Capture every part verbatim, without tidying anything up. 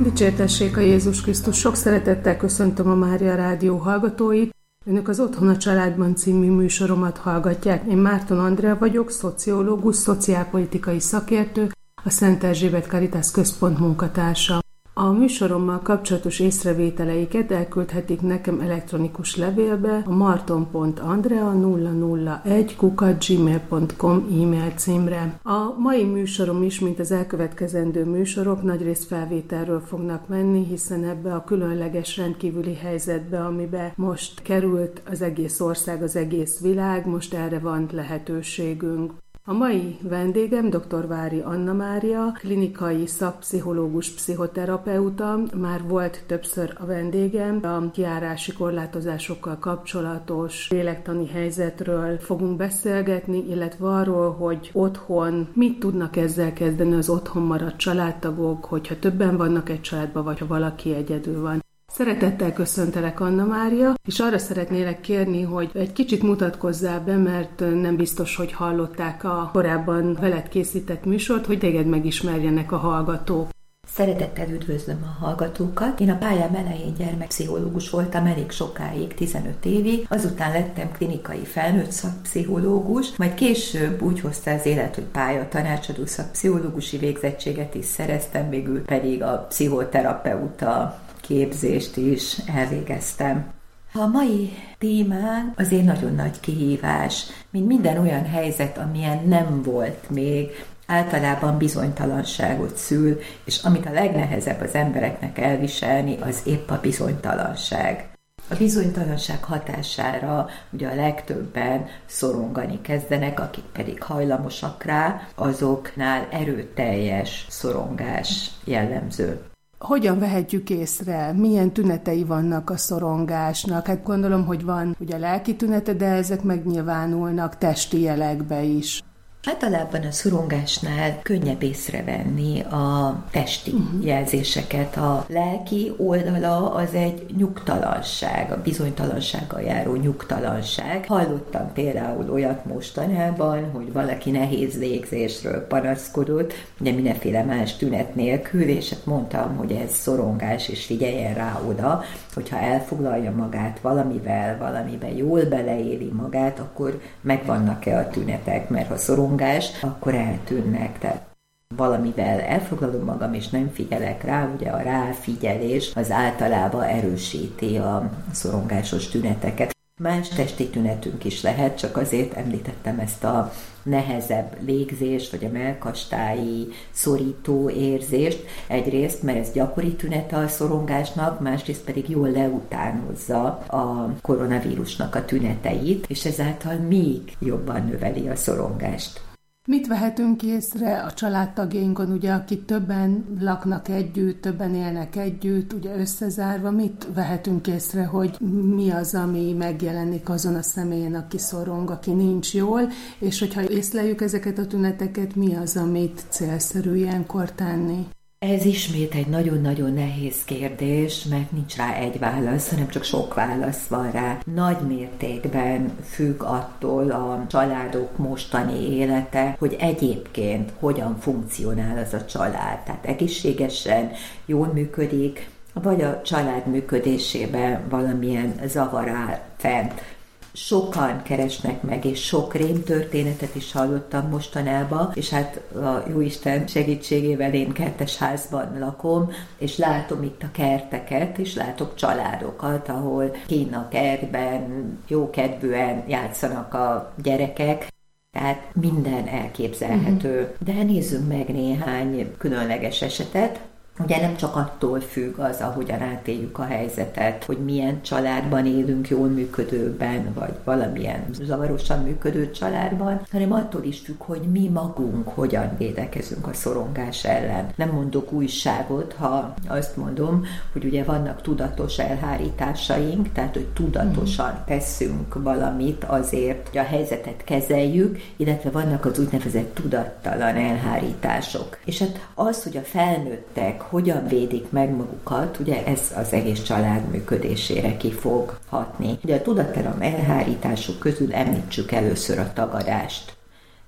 Dicsértessék a Jézus Krisztus! Sok szeretettel köszöntöm a Mária Rádió hallgatóit. Önök az Otthon a Családban című műsoromat hallgatják. Én Márton Andrea vagyok, szociológus, szociálpolitikai szakértő, a Szent Erzsébet Caritas Központ munkatársa. A műsorommal kapcsolatos észrevételeiket elküldhetik nekem elektronikus levélbe a marton pont andrea nulla nulla egy kukac gmail pont com e-mail címre. A mai műsorom is, mint az elkövetkezendő műsorok, nagyrészt felvételről fognak menni, hiszen ebbe a különleges rendkívüli helyzetbe, amibe most került az egész ország, az egész világ, most erre van lehetőségünk. A mai vendégem dr. Vári Anna Mária, klinikai szakpszichológus, pszichoterapeuta, már volt többször a vendégem. A kijárási korlátozásokkal kapcsolatos lélektani helyzetről fogunk beszélgetni, illetve arról, hogy otthon mit tudnak ezzel kezdeni az otthon maradt családtagok, hogyha többen vannak egy családban, vagy ha valaki egyedül van. Szeretettel köszöntelek, Anna Mária, és arra szeretnélek kérni, hogy egy kicsit mutatkozzál be, mert nem biztos, hogy hallották a korábban veled készített műsort, hogy téged megismerjenek a hallgatók. Szeretettel üdvözlöm a hallgatókat. Én a pályám elején gyermekpszichológus voltam elég sokáig, tizenöt évig, azután lettem klinikai felnőtt szakpszichológus, majd később úgy hozta az élet, hogy pálya tanácsadó szakpszichológusi végzettséget is szereztem, végül pedig a pszichoterapeuta képzést is elvégeztem. A mai témánk azért nagyon nagy kihívás, mint minden olyan helyzet, amilyen nem volt még, általában bizonytalanságot szül, és amit a legnehezebb az embereknek elviselni, az épp a bizonytalanság. A bizonytalanság hatására ugye a legtöbben szorongani kezdenek, akik pedig hajlamosak rá, azoknál erőteljes szorongás jellemző. Hogyan vehetjük észre? Milyen tünetei vannak a szorongásnak? Hát gondolom, hogy van ugye lelki tünete, de ezek megnyilvánulnak testi jelekbe is. Általában a szorongásnál könnyebb észrevenni a testi uh-huh. jelzéseket. A lelki oldala az egy nyugtalanság, a bizonytalansággal járó nyugtalanság. Hallottam például olyat mostanában, hogy valaki nehéz légzésről panaszkodott, ugye mindenféle más tünet nélkül, és hát mondtam, hogy ez szorongás, és figyeljen rá oda, hogyha elfoglalja magát valamivel, valamiben jól beleéli magát, akkor megvannak-e a tünetek, mert ha szorongás, akkor eltűnnek. Tehát valamivel elfoglalom magam, és nem figyelek rá, ugye a ráfigyelés az általában erősíti a szorongásos tüneteket. Más testi tünetünk is lehet, csak azért említettem ezt a nehezebb légzést, vagy a mellkastályi szorító érzést. Egyrészt, mert ez gyakori tünete a szorongásnak, másrészt pedig jól leutánozza a koronavírusnak a tüneteit, és ezáltal még jobban növeli a szorongást. Mit vehetünk észre a családtagjainkon, ugye, akik többen laknak együtt, többen élnek együtt, ugye összezárva, mit vehetünk észre, hogy mi az, ami megjelenik azon a személyen, aki szorong, aki nincs jól, és hogyha észleljük ezeket a tüneteket, mi az, amit célszerű ilyenkor tenni? Ez ismét egy nagyon-nagyon nehéz kérdés, mert nincs rá egy válasz, hanem csak sok válasz van rá. Nagy mértékben függ attól a családok mostani élete, hogy egyébként hogyan funkcionál az a család. Tehát egészségesen, jól működik, vagy a család működésében valamilyen zavar áll fent. Sokan keresnek meg, és sok rémtörténetet is hallottam mostanában, és hát a Jóisten segítségével én kertes házban lakom, és látom itt a kerteket, és látok családokat, ahol kinn a kertben jókedvűen játszanak a gyerekek, tehát minden elképzelhető. Uh-huh. De nézzünk meg néhány különleges esetet. Ugye nem csak attól függ az, ahogyan átéljük a helyzetet, hogy milyen családban élünk, jól működőben, vagy valamilyen zavarosan működő családban, hanem attól is függ, hogy mi magunk hogyan védekezünk a szorongás ellen. Nem mondok újságot, ha azt mondom, hogy ugye vannak tudatos elhárításaink, tehát hogy tudatosan teszünk valamit azért, hogy a helyzetet kezeljük, illetve vannak az úgynevezett tudattalan elhárítások. És hát az, hogy a felnőttek hogyan védik meg magukat, ugye ez az egész család működésére ki fog hatni. Ugye a tudattalan elhárítások közül említsük először a tagadást.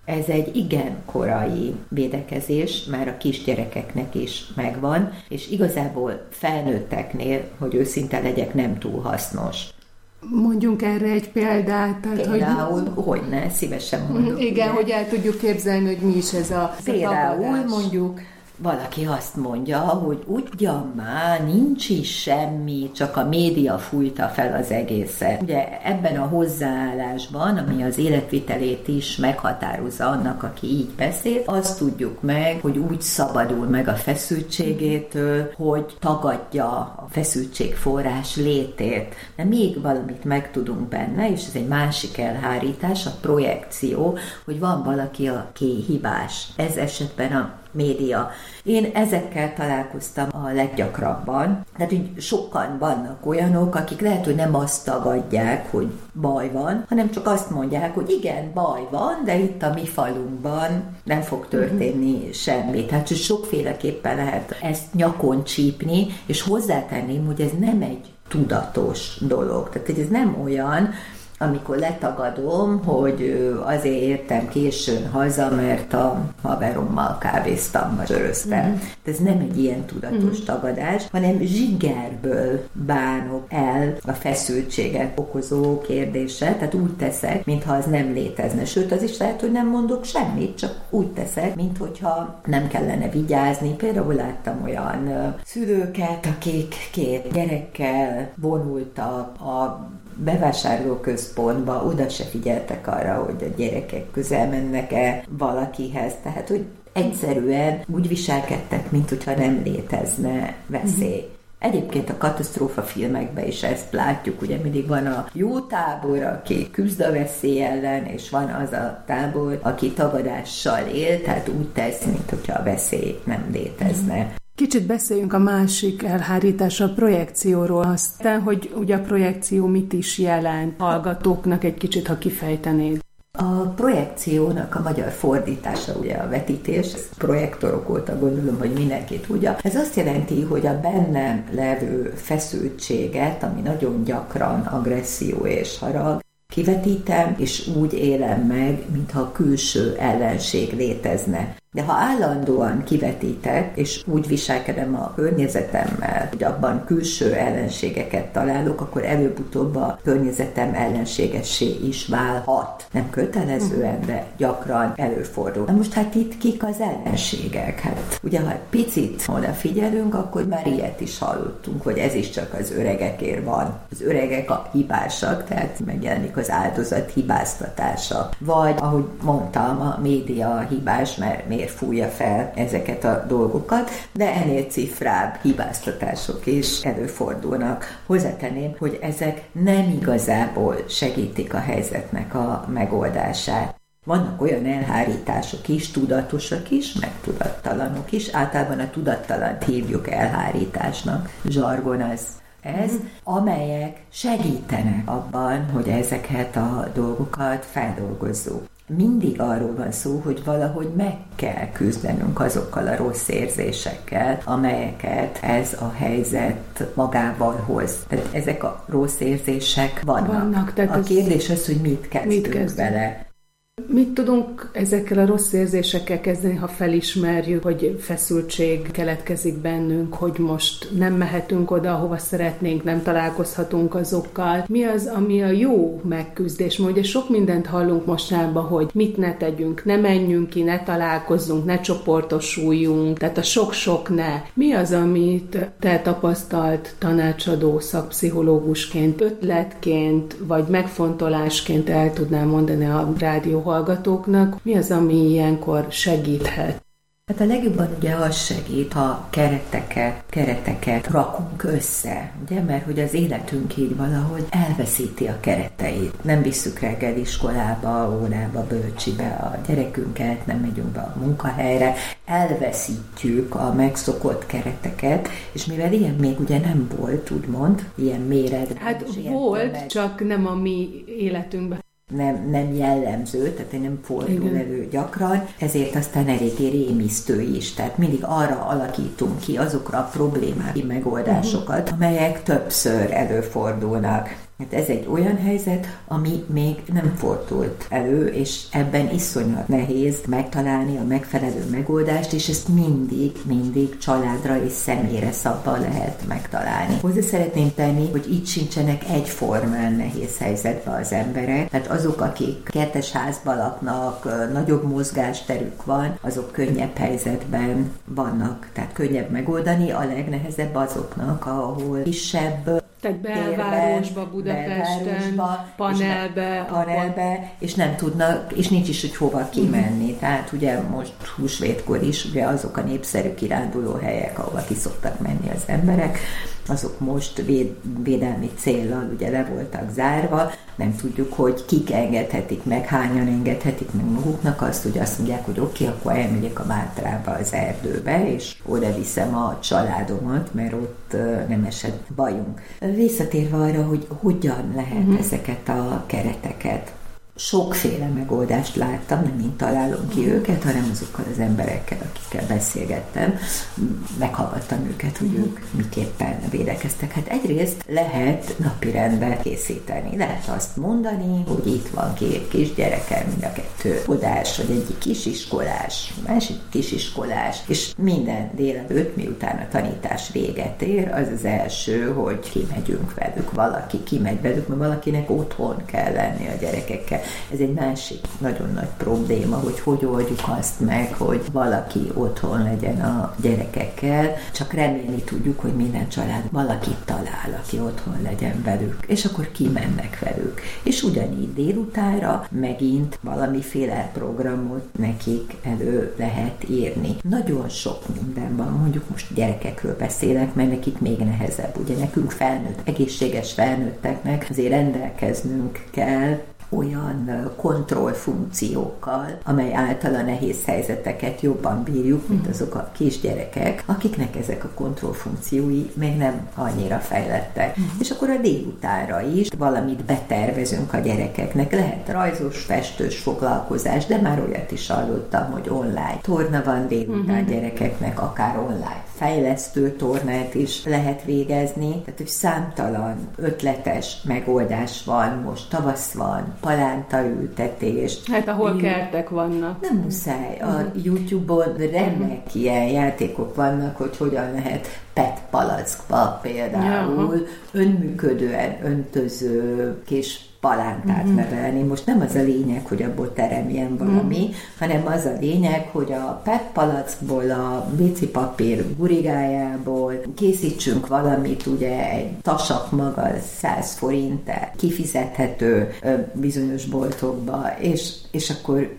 Ez egy igen korai védekezés, már a kisgyerekeknek is megvan, és igazából felnőtteknél, hogy őszinte legyek, nem túl hasznos. Mondjunk erre egy példát. Tehát, Például, hogy... hogyne, szívesen mondok. Igen, ugye? Hogy el tudjuk képzelni, hogy mi is ez a Például mondjuk valaki azt mondja, hogy ugyan már nincs is semmi, csak a média fújta fel az egészet. Ugye ebben a hozzáállásban, ami az életvitelét is meghatározza annak, aki így beszél, azt tudjuk meg, hogy úgy szabadul meg a feszültségétől, hogy tagadja a feszültségforrás létét. De még valamit megtudunk benne, és ez egy másik elhárítás, a projekció, hogy van valaki, aki hibás. Ez esetben a média. Én ezekkel találkoztam a leggyakrabban. Tehát, hogy sokan vannak olyanok, akik lehet, hogy nem azt tagadják, hogy baj van, hanem csak azt mondják, hogy igen, baj van, de itt a mi falunkban nem fog történni uh-huh. semmi. Tehát sokféleképpen lehet ezt nyakon csípni, és hozzátenném, hogy ez nem egy tudatos dolog. Tehát, hogy ez nem olyan, amikor letagadom, hogy azért értem későn haza, mert a haverommal kávéztam, vagy söröztem. Mm. Ez nem egy ilyen tudatos mm. tagadás, hanem zsigerből bánok el a feszültséget okozó kérdéssel, tehát úgy teszek, mintha az nem létezne. Sőt, az is lehet, hogy nem mondok semmit, csak úgy teszek, minthogyha nem kellene vigyázni. Például láttam olyan szülőket, akik két gyerekkel vonultak a bevásárlóközpontba, oda se figyeltek arra, hogy a gyerekek közel mennek-e valakihez. Tehát, hogy egyszerűen úgy viselkedtek, mint hogyha nem létezne veszély. Mm-hmm. Egyébként a katasztrófa filmekben is ezt látjuk, ugye mindig van a jó tábor, aki küzd a veszély ellen, és van az a tábor, aki tagadással él, tehát úgy tesz, mint hogyha a veszély nem létezne. Mm-hmm. Kicsit beszéljünk a másik elhárítás, a projekcióról. Aztán, hogy ugye a projekció mit is jelent hallgatóknak, egy kicsit, ha kifejtenéd. A projekciónak a magyar fordítása ugye a vetítés, projektorok óta gondolom, hogy mindenki tudja. Ez azt jelenti, hogy a bennem levő feszültséget, ami nagyon gyakran agresszió és harag, kivetítem, és úgy élem meg, mintha a külső ellenség létezne. De ha állandóan kivetítek, és úgy viselkedem a környezetemmel, hogy abban külső ellenségeket találok, akkor előbb-utóbb a környezetem ellenségessé is válhat. Nem kötelezően, de gyakran előfordul. Na most hát itt kik az ellenségek? Hát ugye, ha picit odafigyelünk, akkor már ilyet is hallottunk, hogy ez is csak az öregekért van. Az öregek a hibásak, tehát megjelenik az áldozat hibáztatása. Vagy, ahogy mondtam, a média hibás, mert miért fújja fel ezeket a dolgokat, de ennél cifrább hibáztatások is előfordulnak. Hozzátenném, hogy ezek nem igazából segítik a helyzetnek a megoldását. Vannak olyan elhárítások is, tudatosak is, meg tudattalanok is. Általában a tudattalant hívjuk elhárításnak. Zsargon az ez, amelyek segítenek abban, hogy ezeket a dolgokat feldolgozzuk. Mindig arról van szó, hogy valahogy meg kell küzdenünk azokkal a rossz érzésekkel, amelyeket ez a helyzet magával hoz. Tehát ezek a rossz érzések vannak. vannak a kérdés az, hogy mit kezdünk mit vele. Mit tudunk ezekkel a rossz érzésekkel kezdeni, ha felismerjük, hogy feszültség keletkezik bennünk, hogy most nem mehetünk oda, ahova szeretnénk, nem találkozhatunk azokkal? Mi az, ami a jó megküzdés? Ugye sok mindent hallunk mostanában, hogy mit ne tegyünk, ne menjünk ki, ne találkozzunk, ne csoportosuljunk, tehát a sok-sok ne. Mi az, amit te tapasztalt tanácsadó szakpszichológusként, ötletként, vagy megfontolásként el tudnál mondani a rádió hallgatóknak, mi az, ami ilyenkor segíthet? Hát a legjobban ugye az segít, ha kereteket, kereteket rakunk össze, ugye, mert hogy az életünk így valahogy elveszíti a kereteit. Nem visszük reggel iskolába, órába, bölcsibe a gyerekünket, nem megyünk be a munkahelyre, elveszítjük a megszokott kereteket, és mivel ilyen még ugye nem volt, úgymond, ilyen méretben. Hát volt, tömeg, csak nem a mi életünkben. Nem, nem jellemző, tehát nem fordul Igen. elő gyakran, ezért aztán eléggé rémisztő is. Tehát mindig arra alakítunk ki azokra a problémák megoldásokat, uh-huh. amelyek többször előfordulnak. Hát ez egy olyan helyzet, ami még nem fordult elő, és ebben iszonyat nehéz megtalálni a megfelelő megoldást, és ezt mindig, mindig családra és személyre szabva lehet megtalálni. Hozzá szeretném tenni, hogy itt sincsenek egyformán nehéz helyzetben az emberek, tehát azok, akik kertesházban laknak, nagyobb mozgásterük van, azok könnyebb helyzetben vannak, tehát könnyebb megoldani, a legnehezebb azoknak, ahol kisebb tehát belvárosba, Budapesten, panelbe, panelbe, és nem tudnak, és nincs is, hogy hova kimenni. Uh-huh. Tehát ugye most húsvétkor is ugye azok a népszerű kirándulóhelyek, ahova ki szoktak menni az emberek, azok most véd, védelmi céllal ugye le voltak zárva, nem tudjuk, hogy kik engedhetik meg, hányan engedhetik meg maguknak azt, hogy azt mondják, hogy oké, okay, akkor elmegyek a Mátrába, az erdőbe, és oda viszem a családomat, mert ott nem esett bajunk. Visszatérve arra, hogy hogyan lehet uh-huh. ezeket a kereteket. Sokféle megoldást láttam, nem én találom ki őket, hanem azokkal az emberekkel, akikkel beszélgettem, meghallgattam őket, hogy ők miképpen védekeztek. Hát egyrészt lehet napirendbe készíteni, lehet azt mondani, hogy itt van két kisgyerekem, mind a kettő odás, vagy egyik kisiskolás, másik kisiskolás, és minden délelőtt, miután a tanítás véget ér, az az első, hogy kimegyünk velük, valaki kimegy velük, mert valakinek otthon kell lenni a gyerekekkel. Ez egy másik nagyon nagy probléma, hogy hogy oldjuk azt meg, hogy valaki otthon legyen a gyerekekkel, csak remélni tudjuk, hogy minden család valakit talál, aki otthon legyen velük, és akkor kimennek velük. És ugyanígy délutánra megint valamiféle programot nekik elő lehet írni. Nagyon sok minden van, mondjuk most gyerekekről beszélek, mert nekik még nehezebb. Ugye nekünk felnőtt, egészséges felnőtteknek azért rendelkeznünk kell olyan kontrollfunkciókkal, amely által a nehéz helyzeteket jobban bírjuk, mint azok a kisgyerekek, akiknek ezek a kontrollfunkciói még nem annyira fejlettek. Mm. És akkor a délutánra is valamit betervezünk a gyerekeknek. Lehet rajzos, festős foglalkozás, de már olyat is hallottam, hogy online torna van délután mm-hmm. gyerekeknek, akár online fejlesztő tornát is lehet végezni. Tehát, hogy számtalan ötletes megoldás van, most tavasz van, palántaültetés. Hát ahol kertek vannak. Nem muszáj. A YouTube-on remek ilyen játékok vannak, hogy hogyan lehet pet palackba például ja. önműködően öntöző kis palántát mm-hmm. nevelni. Most nem az a lényeg, hogy abból teremjen valami, mm. hanem az a lényeg, hogy a pet palackból, a vécipapír gurigájából készítsünk valamit, ugye egy tasak maga száz forinttel kifizethető bizonyos boltokba, és, és akkor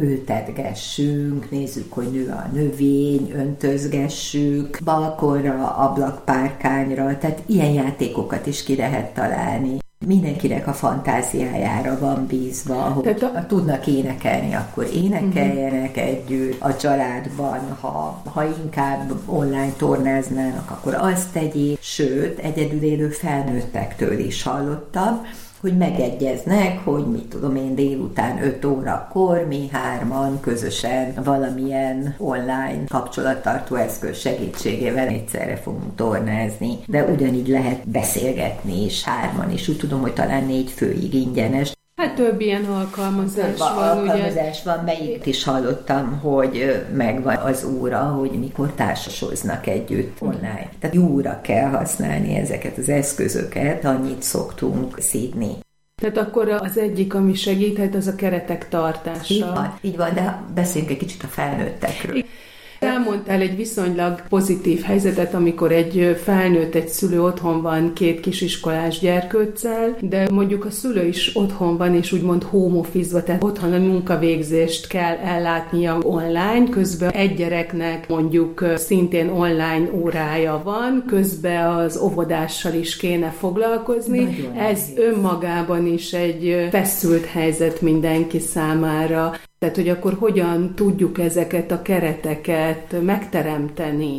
ültetgessünk, nézzük, hogy nő a növény, öntözgessük, balkonra, ablakpárkányra, tehát ilyen játékokat is ki lehet találni. Mindenkinek a fantáziájára van bízva, hogy a... ha tudnak énekelni, akkor énekeljenek uh-huh. együtt a családban, ha, ha inkább online tornáznának, akkor azt tegyék, sőt, egyedül élő felnőttektől is hallottam, hogy megegyeznek, hogy mit tudom én délután öt órakor mi hárman közösen valamilyen online kapcsolattartó eszköz segítségével egyszerre fogunk tornázni. De ugyanígy lehet beszélgetni is hárman, és úgy tudom, hogy talán négy főig ingyenes. Hát több ilyen alkalmazás több van, alkalmazás ugye? van, melyiket is hallottam, hogy megvan az óra, hogy mikor társasoznak együtt online. Tehát jóra kell használni ezeket az eszközöket, annyit szoktunk szídni. Tehát akkor az egyik, ami segíthet, az a keretek tartása. Így van, így van, de beszéljünk egy kicsit a felnőttekről. Elmondtál egy viszonylag pozitív helyzetet, amikor egy felnőtt, egy szülő otthon van két kisiskolás gyerkőccel, de mondjuk a szülő is otthon van, és úgymond home office-ba, tehát otthon a munkavégzést kell ellátnia online, közben egy gyereknek mondjuk szintén online órája van, közben az óvodással is kéne foglalkozni. Nagyon Ez nehéz. Önmagában is egy feszült helyzet mindenki számára. Tehát, hogy akkor hogyan tudjuk ezeket a kereteket megteremteni?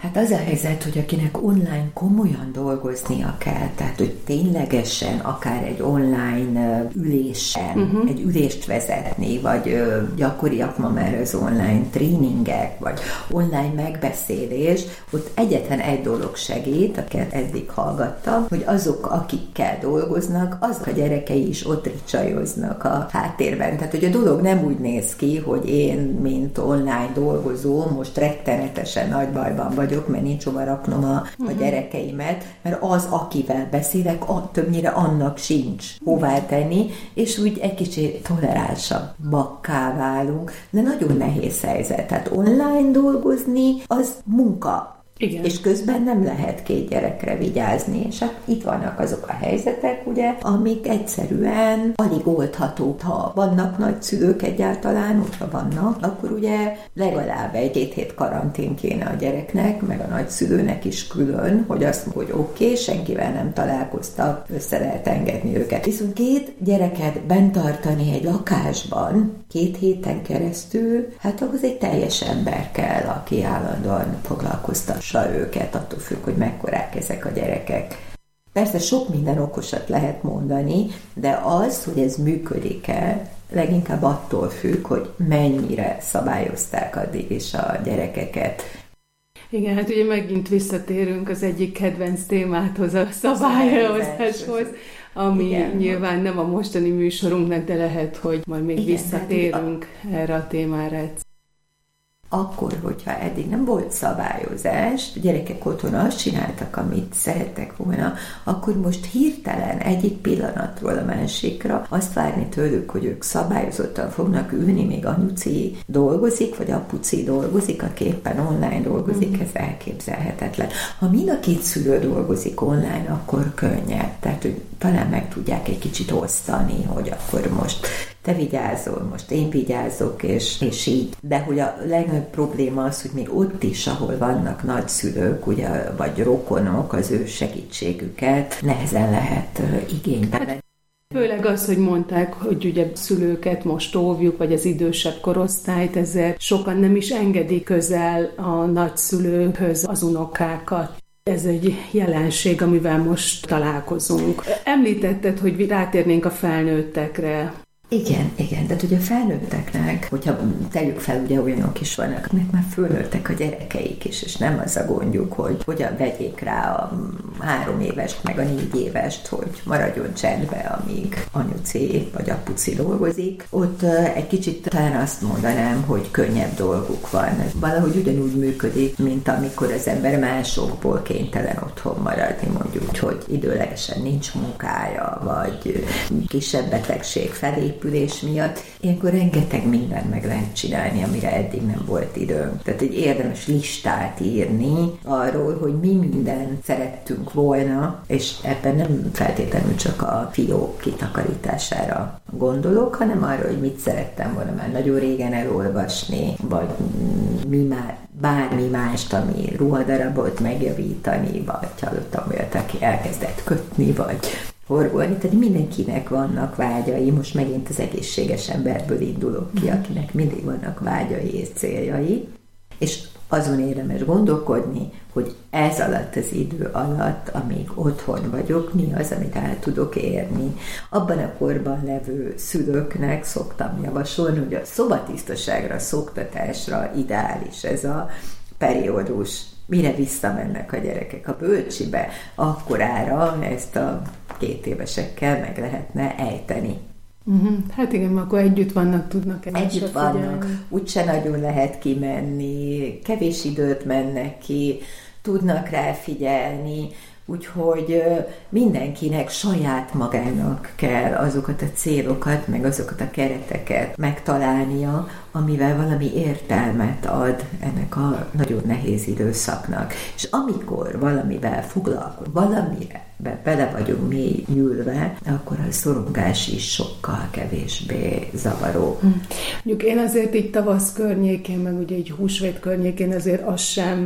Hát az a helyzet, hogy akinek online komolyan dolgoznia kell, tehát hogy ténylegesen akár egy online ülésen, uh-huh. egy ülést vezetni, vagy gyakoriak ma már az online tréningek, vagy online megbeszélés, ott egyetlen egy dolog segít, akiket eddig hallgattam, hogy azok, akikkel dolgoznak, azok a gyerekei is ott ricsajoznak a háttérben. Tehát, hogy a dolog nem úgy néz ki, hogy én, mint online dolgozó, most rettenetesen nagy bajban vagyok, mert nincs hova raknom a, a gyerekeimet, mert az, akivel beszélek, a, többnyire annak sincs hová tenni, és úgy egy kicsit toleránsabbakká válunk, de nagyon nehéz helyzet. Tehát online dolgozni, az munka. Igen. És közben nem lehet két gyerekre vigyázni, és hát itt vannak azok a helyzetek, ugye, amik egyszerűen alig oldhatók. Ha vannak nagyszülők egyáltalán, hogyha vannak, akkor ugye legalább egy-két hét karantén kéne a gyereknek, meg a nagyszülőnek is külön, hogy azt mondja, hogy oké, okay, senkivel nem találkoztak, össze lehet engedni őket. Viszont két gyereket bent tartani egy lakásban két héten keresztül, hát ahhoz egy teljes ember kell, aki állandóan foglalkoztassa őket, attól függ, hogy mekkorák ezek a gyerekek. Persze sok minden okosat lehet mondani, de az, hogy ez működik-e, leginkább attól függ, hogy mennyire szabályozták addig is a gyerekeket. Igen, hát ugye megint visszatérünk az egyik kedvenc témáthoz, a szabályozáshoz, ami igen, nyilván nem a mostani műsorunknak, de lehet, hogy majd még igen, visszatérünk a... erre a témára. Akkor, hogyha eddig nem volt szabályozás, a gyerekek otthon azt csináltak, amit szerettek volna, akkor most hirtelen egyik pillanatról a másikra azt várni tőlük, hogy ők szabályozottan fognak ülni, még anyuci dolgozik, vagy apuci dolgozik, aki éppen online dolgozik, ez elképzelhetetlen. Ha mind a két szülő dolgozik online, akkor könnyebb. Tehát, hogy talán meg tudják egy kicsit osztani, hogy akkor most te vigyázol, most én vigyázok, és, és így. De hogy a legnagyobb probléma az, hogy még ott is, ahol vannak nagyszülők, ugye, vagy rokonok, az ő segítségüket nehezen lehet igénybe venni. Főleg az, hogy mondták, hogy ugye szülőket most óvjuk, vagy az idősebb korosztályt, ezért sokan nem is engedik közel a nagyszülőkhöz az unokákat. Ez egy jelenség, amivel most találkozunk. Említetted, hogy rátérnénk a felnőttekre. Igen, igen, de ugye a felnőtteknek, hogyha tegyük fel, ugye olyanok is vannak, mert már fölnőttek a gyerekeik is, és nem az a gondjuk, hogy hogyan vegyék rá a három évest, meg a négy évest, hogy maradjon csendbe, amíg anyuci vagy apuci dolgozik. Ott egy kicsit talán azt mondanám, hogy könnyebb dolguk van. Valahogy ugyanúgy működik, mint amikor az ember másokból kénytelen otthon maradni, mondjuk, hogy időlegesen nincs munkája, vagy kisebb betegség felé épülés miatt, ilyenkor rengeteg mindent meg lehet csinálni, amire eddig nem volt időnk. Tehát egy érdemes listát írni arról, hogy mi mindent szerettünk volna, és ebben nem feltétlenül csak a fiók kitakarítására gondolok, hanem arra, hogy mit szerettem volna már nagyon régen elolvasni, vagy mi már bármi mást, ami ruhadarabot megjavítani, vagy hallottam olyat, aki elkezdett kötni, vagy horgolni, tehát mindenkinek vannak vágyai, most megint az egészséges emberből indulok ki, akinek mindig vannak vágyai és céljai, és azon érdemes gondolkodni, hogy ez alatt az idő alatt, amíg otthon vagyok, mi az, amit el tudok érni. Abban a korban levő szülőknek szoktam javasolni, hogy a szobatisztaságra, szoktatásra ideális ez a periódus, mire visszamennek a gyerekek a bölcsibe, akkorára ezt a két évesekkel meg lehetne ejteni. Uh-huh. Hát igen, akkor együtt vannak, tudnak egymásra Együtt vannak, úgyse nagyon lehet kimenni, kevés időt mennek ki, tudnak rá figyelni, úgyhogy mindenkinek saját magának kell azokat a célokat, meg azokat a kereteket megtalálnia, amivel valami értelmet ad ennek a nagyon nehéz időszaknak. És amikor valamivel foglalkozunk, valamire bele vagyunk mély nyúlva, akkor a szorongás is sokkal kevésbé zavaró. Hm. Mondjuk én azért így tavasz környékén, meg ugye egy húsvét környékén azért azt sem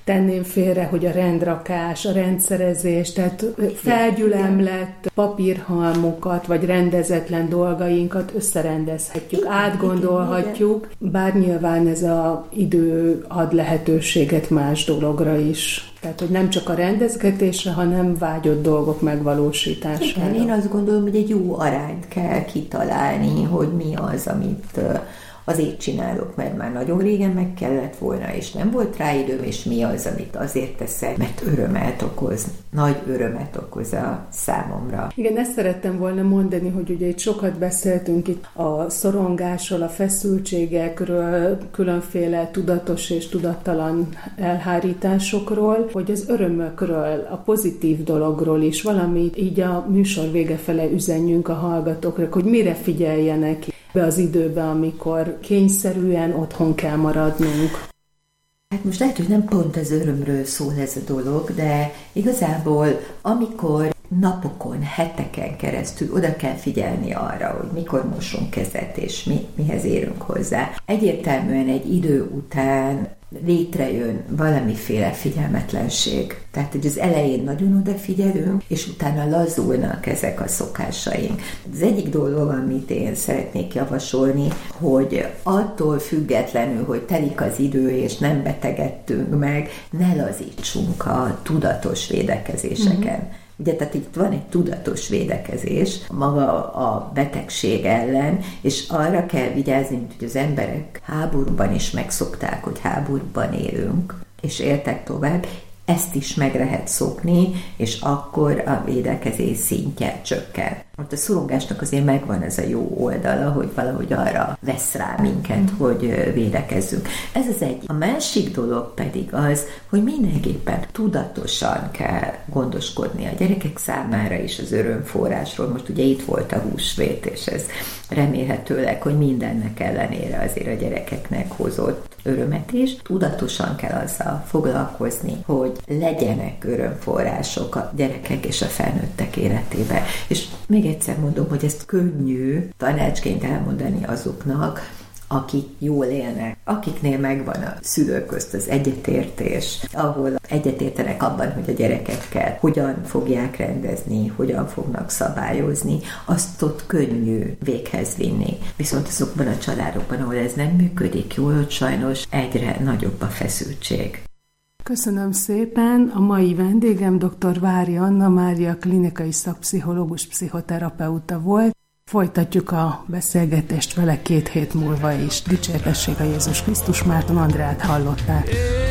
tenném félre, hogy a rendrakás, a rendszerezés, tehát felgyülemlett papírhalmokat, vagy rendezetlen dolgainkat összerendezhetjük, igen, átgondolhatjuk, igen, bár nyilván ez az idő ad lehetőséget más dologra is. Tehát, hogy nem csak a rendezgetésre, hanem vágyott dolgok megvalósítására. Igen, én azt gondolom, hogy egy jó arányt kell kitalálni, hogy mi az, amit azért csinálok, mert már nagyon régen meg kellett volna, és nem volt rá időm, és mi az, amit azért teszek, mert örömet okoz, nagy örömet okoz a számomra. Igen, ezt szerettem volna mondani, hogy ugye itt sokat beszéltünk itt a szorongásról, a feszültségekről, különféle tudatos és tudattalan elhárításokról, hogy az örömökről, a pozitív dologról is valamit így a műsor vége fele üzenjünk a hallgatókra, hogy mire figyeljenek be az időbe, amikor kényszerűen otthon kell maradnunk. Hát most lehet, hogy nem pont az örömről szól ez a dolog, de igazából amikor napokon, heteken keresztül oda kell figyelni arra, hogy mikor mosunk kezet, és mi, mihez érünk hozzá. Egyértelműen egy idő után létrejön valamiféle figyelmetlenség. Tehát, hogy az elején nagyon odafigyelünk, és utána lazulnak ezek a szokásaink. Az egyik dolog, amit én szeretnék javasolni, hogy attól függetlenül, hogy telik az idő, és nem betegedtünk meg, ne lazítsunk a tudatos védekezéseken. Mm-hmm. Ugye, tehát itt van egy tudatos védekezés maga a betegség ellen, és arra kell vigyázni, mint hogy az emberek háborúban is megszokták, hogy háborúban élünk, és éltek tovább, ezt is meg lehet szokni, és akkor a védekezés szintje csökken. Ott a szorongásnak azért megvan ez a jó oldala, hogy valahogy arra vesz rá minket, hogy védekezzünk. Ez az egy. A másik dolog pedig az, hogy mindenképpen tudatosan kell gondoskodni a gyerekek számára is az örömforrásról. Most ugye itt volt a húsvét, és ez remélhetőleg, hogy mindennek ellenére azért a gyerekeknek hozott örömet is. Tudatosan kell azzal foglalkozni, hogy legyenek örömforrások a gyerekek és a felnőttek életében. És még egyszer mondom, hogy ezt könnyű tanácsként elmondani azoknak, akik jól élnek, akiknél megvan a szülők közt az egyetértés, ahol egyetértenek abban, hogy a gyerekekkel hogyan fogják rendezni, hogyan fognak szabályozni, azt ott könnyű véghez vinni. Viszont azokban a családokban, ahol ez nem működik jól, ott sajnos egyre nagyobb a feszültség. Köszönöm szépen. A mai vendégem dr. Vári Anna Mária, klinikai szakpszichológus, pszichoterapeuta volt. Folytatjuk a beszélgetést vele két hét múlva is. Dicsértessék a Jézus Krisztus, Márton Andreát hallották.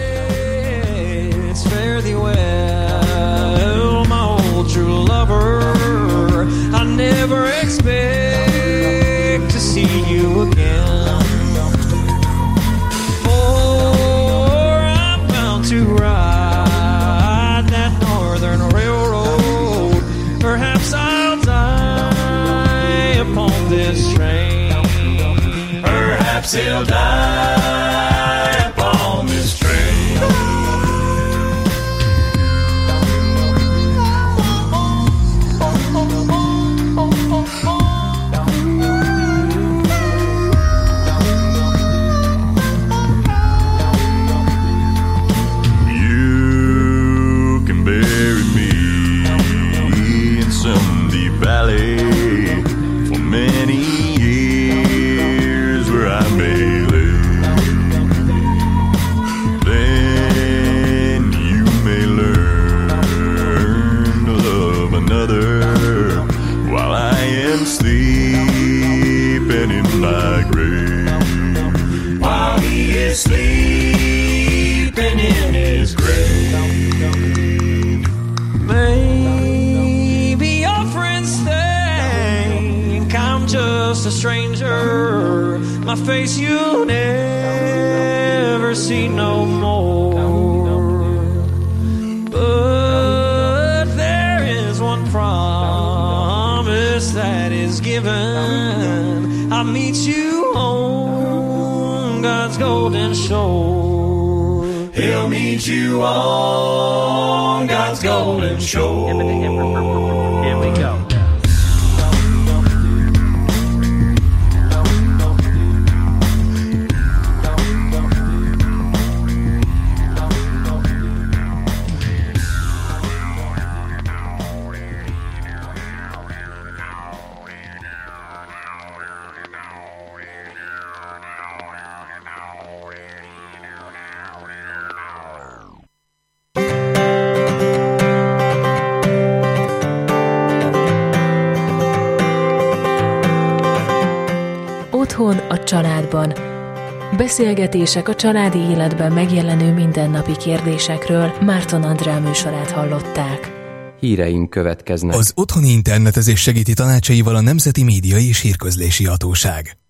It's fairly well, my old true lover. I never expect to see you again. For I'm bound to ride that northern railroad. Perhaps I'll die upon this train. Perhaps he'll die upon this train. You can bury me in some deep valley for many years where I may live. Then you may learn to love another while I am sleeping in my grave. While he is sleeping in his grave. Maybe your friends think I'm just a stranger. My face you'll never see no more. But there is one promise that is given. I'll meet you on God's golden shore. He'll meet you on God's golden shore. Here we go. családban. Beszélgetések a családi életben megjelenő mindennapi kérdésekről. Márton Andrea műsorát hallották. Híreink következnek. Az otthoni internetezés segíti tanácsaival a Nemzeti Média és Hírközlési Hatóság.